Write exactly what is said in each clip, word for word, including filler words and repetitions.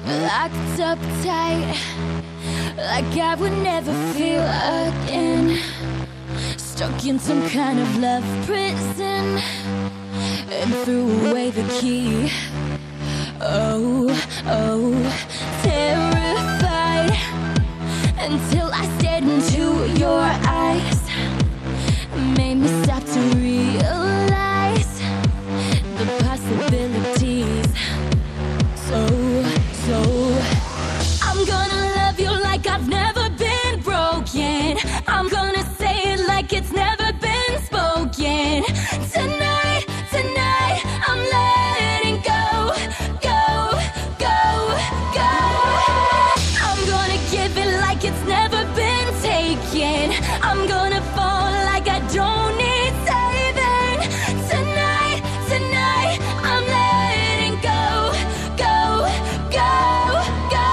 locked up tight, like I would never feel again. Stuck in some kind of love prison, and threw away the key. Oh, oh, terrified, until I stared into your eyes. Made me stop to realize the possibilities. So, so I'm gonna love you like I've never been broken. I'm gonna say it like it's never been spoken. Tonight, tonight, I'm letting go, go, go, go. I'm gonna give it like it's never been taken. I'm gonna fall like I don't need saving. Tonight, tonight, I'm letting go, go, go, go,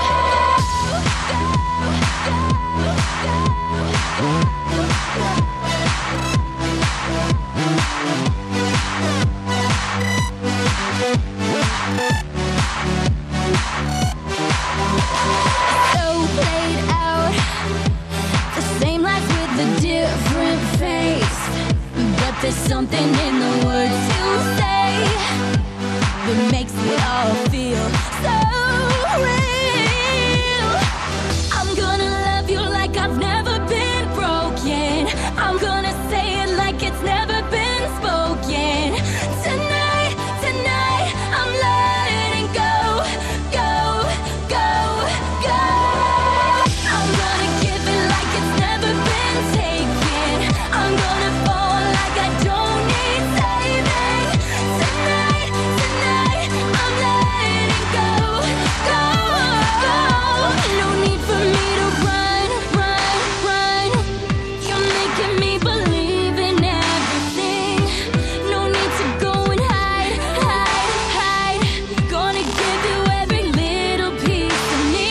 so played out, the same life with a different face. But there's something in the words you say that makes it all feel so real. I'm gonna love you like I've never been broken. I'm gonna say it like it's never been spoken. Tonight, tonight, I'm letting go, go, go, go. I'm gonna give it like it's never been taken. I'm gonna fall like I don't need saving. Tonight, tonight, I'm letting go, go, go. No need for me to run, run, run. You're making me believe in everything. No need to go and hide, hide, hide. Gonna give you every little piece of me.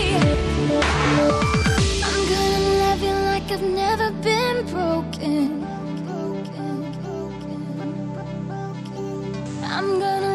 I'm gonna love you like I've never been broken. I'm gonna